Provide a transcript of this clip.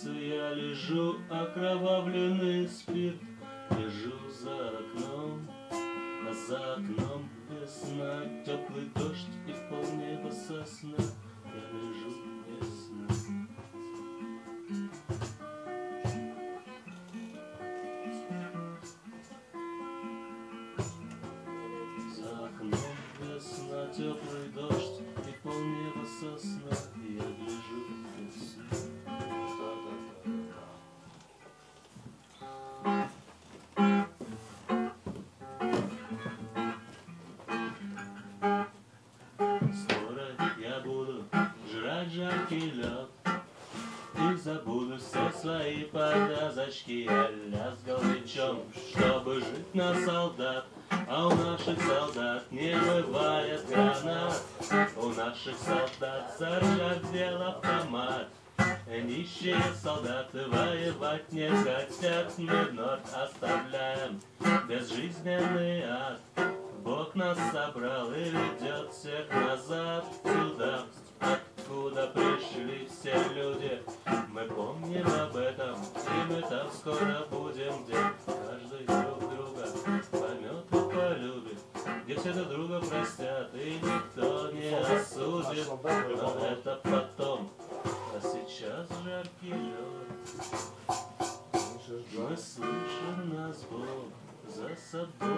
солнце я лежу, окровавленный спирт. Лежу за окном, а за окном весна, теплый дождь и полнеба сосна. Я лежу без сна. За окном весна, теплый дождь и полнеба сосна. Я лежу без сна. Скоро я буду жрать жаркий лед и забуду все свои повязочки. Я лязгал мечом, чтобы жить на солдат, а у наших солдат не бывает гранат. У наших солдат заржавел автомат. Нищие солдаты воевать не хотят. Мы вновь оставляем безжизненный ад. Бог нас собрал и ведет всех назад туда, откуда пришли все люди. Мы помним об этом, и мы там скоро будем, где каждый друг друга поймет и полюбит, где все друг друга простят и никто не осудит. Но это потом, а сейчас жаркий лед. Мы слышим, нас Бог за собой